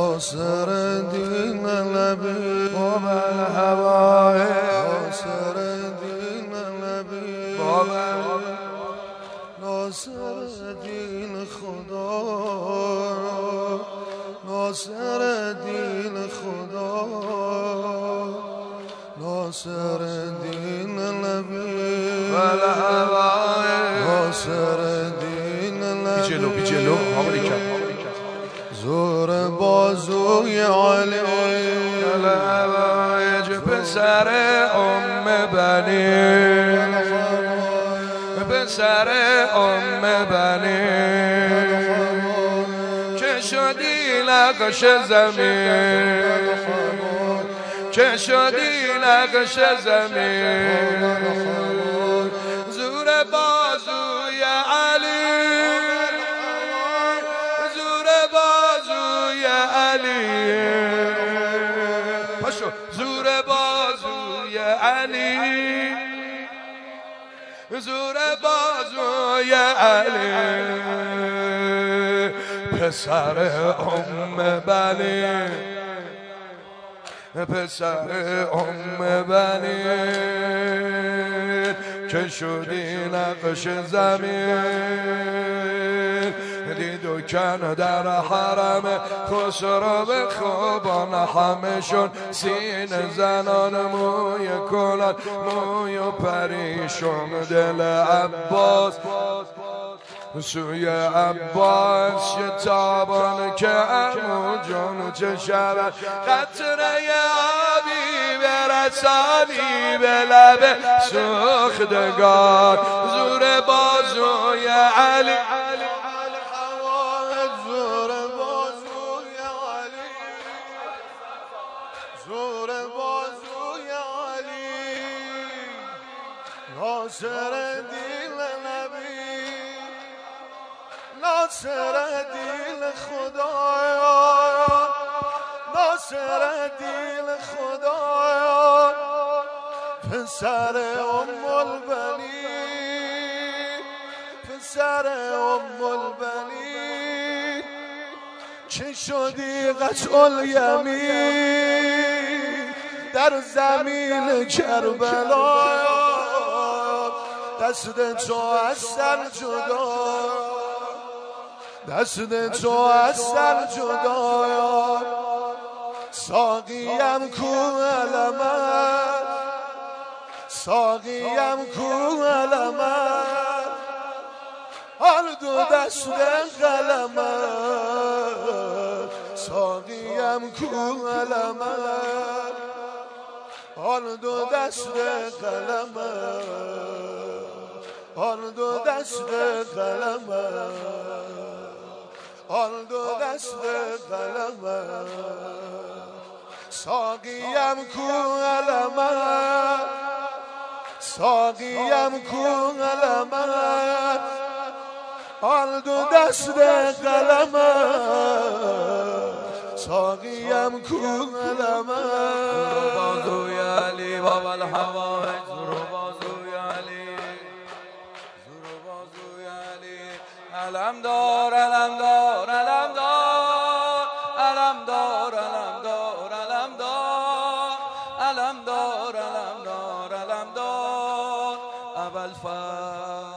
ناصر دین نبی باب الهوای ناصر دین نبی باب ناصر دین خدا ناصر دین خدا ناصر دین نبی والهوای ناصر دین نبی بی جلو زور بازوی علی الهوایج پسر بنی پسر بنی که شدی نقش زمین که شدی نقش زمین زور بازوی علی زور بازوی علی پاشو زور بازوی علی زور بازوی علی پسر بنی پسر بنی که شدی نقش زمین دید و کن در حرم خسرو به خوبان همشون سین زنان موی کلان موی و پریشون دل عباس سوی عباس شتابان که امو جون چه شود قطره آبی برسانی به لب سوختگار زور بازوی علی زور بازوی علی زور بازوی علی ناصر دین نبی ناصر دین خدایا ناصر دین خدایا پسر البنی پسر البنی چه شدی قطع الیمین در زمین کربلا دست تو از سر جدا دست تو از سر جدا ساقیم کو علمت ساقیم کو علمت هر دو دست قلمت ساقیم کو علمت هر دو دست قلمت هر دو دست قلمت هر دو دست قلمت ساقیم کو علمت ساقیم کو علمت هر دو دست قلمت ساقیم کو علمت زور بازوی علی باب الهوایج زور بازوی علی زور بازوی علی علم دار علم دار علم دار علم دار علم دار علم دار علم دار علم دار علم دار ابوالفضل